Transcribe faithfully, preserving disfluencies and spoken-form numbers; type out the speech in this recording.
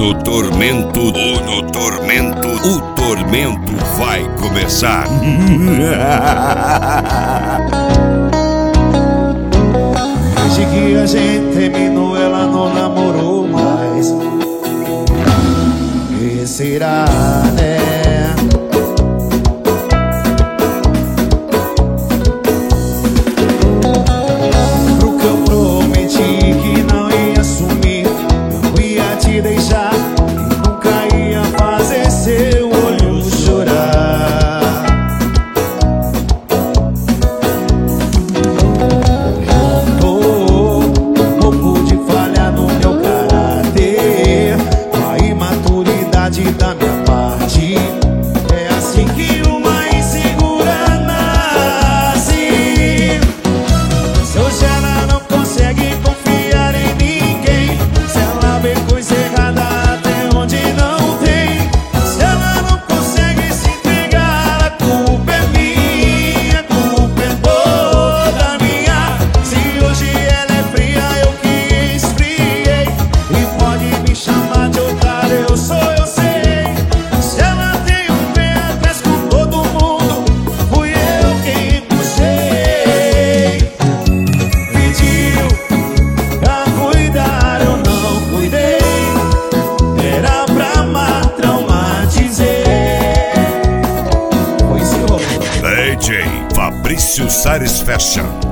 no tormento, ou no tormento, o tormento vai começar. Desde que a gente terminou, ela não namorou mais. Que será, né? Pro que eu prometi que não ia sumir, não ia te deixar e nunca ia fazer seu olho chorar. Da minha parte, é assim que uma insegura nasce. Se hoje ela não consegue confiar em ninguém, se ela vê coisa errada até onde não tem, se ela não consegue se entregar, a culpa é minha, a culpa é toda minha. Se hoje ela é fria, eu que esfriei, e pode me chamar de otário, eu sou eu. D J Fabrício Sares Fashion.